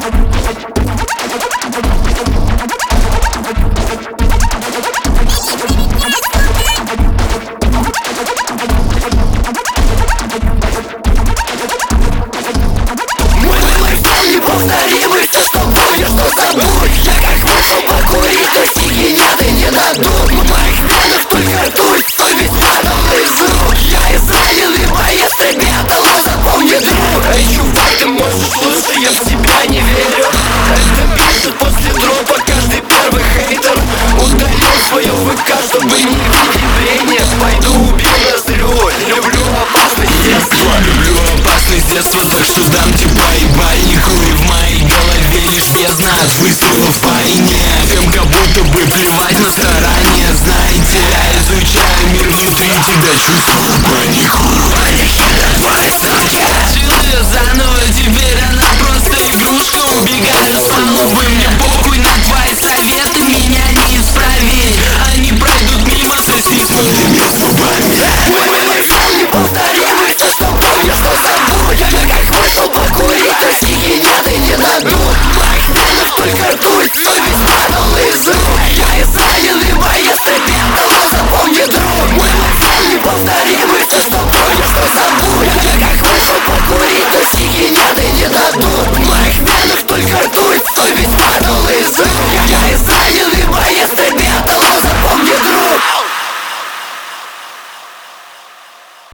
Неповторимый, все, что помнишь, что забудь. Я как вышел покурить, то сиги нет и не дадут. В моих венах только ртуть, совесть падала из рук. Я израненный боец, ребята, но запомни, друг. Эй, чувак, ты можешь лучше, я в тебя не верю. Это пишет после дропа каждый первый хейтер. Удалил свое ВК, чтобы не видеть время. Пойду убью ноздрю, люблю опасность детства. Люблю опасность детства, так что дам тебе бай-бай. Не кури в